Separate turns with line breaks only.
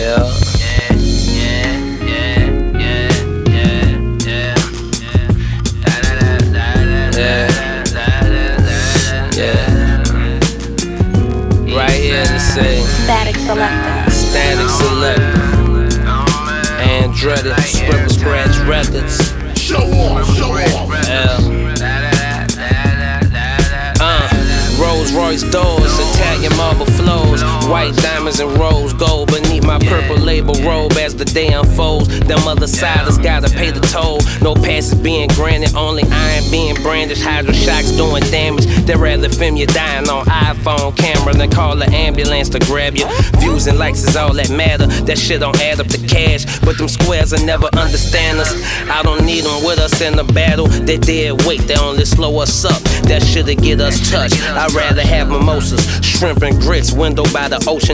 Right here to say
Static Selector.
Static Selector. Andretti, Scribble Scratch Records.
Show off.
Rolls Royce doors, Italian marble flows, white diamonds and rose gold beneath my purple label robe as the day unfolds. Them other siders gotta pay the toll. No passes being granted, only iron being brandished. Hydro shocks doing damage. They'd rather film you dying on iPhone camera than call an ambulance to grab you. Views and likes is all that matter. That shit don't add up to cash, but them squares will never understand us. I don't need them with us in the battle. They dead weight, they only slow us up. That shit'll get us touched. I'd rather have mimosas, shrimp and grits, window by the ocean.